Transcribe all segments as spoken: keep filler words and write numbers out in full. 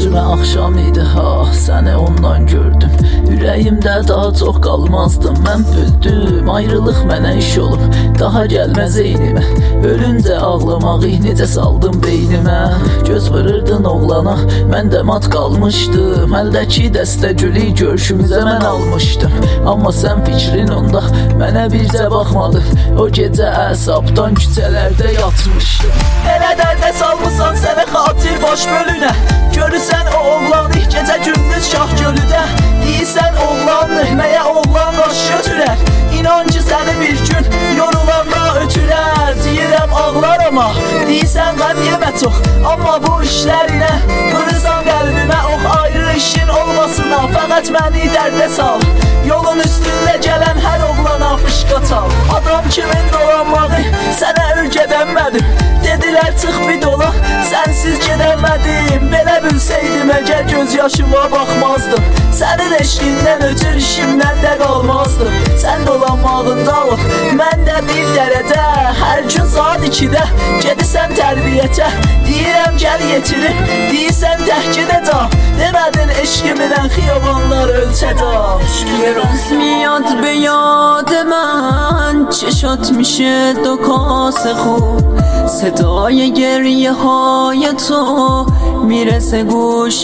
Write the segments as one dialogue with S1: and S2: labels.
S1: Cümə axşam idi ha, səni ondan gördüm. Ürəyimdə daha çox qalmazdım, mən bildim. Ayrılıq mənə iş olub, daha gəlməz eynimə. Ölüncə ağlamağı necə saldım beynimə. Göz vururdun oğlana, mən də mat qalmışdım. Əldəki dəstə gülü görüşümüzə mən almışdım. Amma sən fikrin onda mənə bircə baxmadın. O gecə əsabdan küçələrdə yatmışdım. Elə dərdə salmısan sənə xatir baş bölünə. Görürsən o oğlanı gecə gündüz şah gölüdə. Deyirsən oğlanı, məyə oğlan baş götürər. İnan ki səni bir gün yorulanla ötürər. Deyirəm ağlar ama, deyirsən qəm yemə çox. Amma bu işlərinə vurursan qəlbimə ox. Ayrı işin olmasına fəqət məni dərdə sal. Yolun üstündə gələn hər oğlana fışqa çal. Adam kimin dolanmağı sənə ürgədənmədim. Dedilər çıx bir dola, sənsiz gedəmədim. Belə bilsəydim əgər göz yaşıma baxmazdım. Sənin eşqindən ötür işimdən də qalmazdım. Sən dolanmağında ol, mən də bir dərədə. Hər gün saat ikidə gedirsən tərbiyyətə. Deyirəm gəl yetirim, deyirsən təhkidə cam. Demədin eşqimdən xiyabanlar ölçədam.
S2: یه روز میاد به یاد من چشات میشه دو کاسه خوب صدای گریه های تو میرسه گوش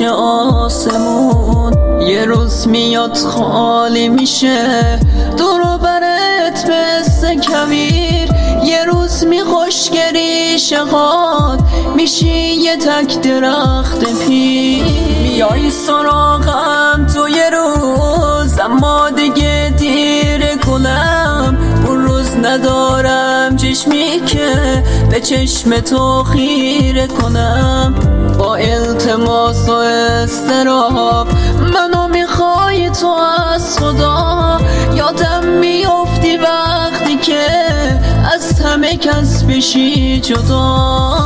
S2: آسمون یه روز میاد خالی میشه دور برت بسته کویر یه روز میخوشگری شقات میشی یه تک درخت پیر میای سراغم تو یه روز اما دیگه دیر کنم اون روز ندارم چشمی که به چشم تو خیره کنم با التماس و استراب منو میخوای تو از خدا یادم میافتی وقتی که از همه کس بشی جدا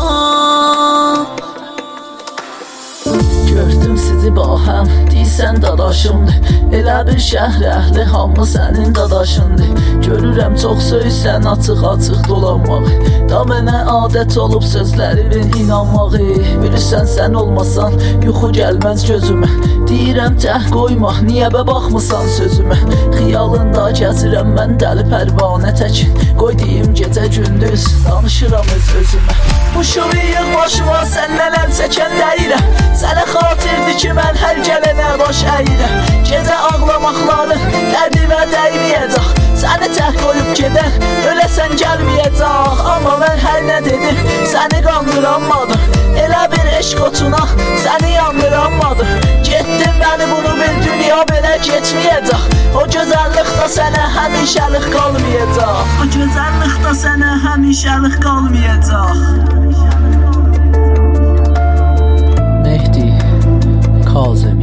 S1: Gördüm sizi ba həm, deysən dadaşımdır. Elə bir şəhər əhli hamı sənin dadaşındır. Görürəm çox söysən açıq-açıq dolanmağı. Da mənə adət olub sözlərimin inanmağı. Bilirsən sən olmasan yuxu gəlməz gözümə. Deyirəm təh qoyma, niyə bə baxmısan sözümə. Xiyalında gəzirəm mən dəli pərvanə təkin. Qoy deyim gecə gündüz danışıram öz özümə. Bu şuviyıq başıma sən nələr çəkən deyirəm. Sənə xatirdir ki mən hər gələnə baş əyirəm. Gecə ağlamaqları dərdimə dəyməyəcək. Səni tək qoyub gedən öləsən gəlməyəcək. Amma mən hər nə dedim səni qandıranmadım. Elə bir eşq otuna səni yandıranmadım. Getdin məni bunu bil dünya belə getməyəcək. O gözəllikdə sənə həmişəlik qalmayacaq. O gözəllikdə sənə həmişəlik qalmayacaq. Mehdi Kazım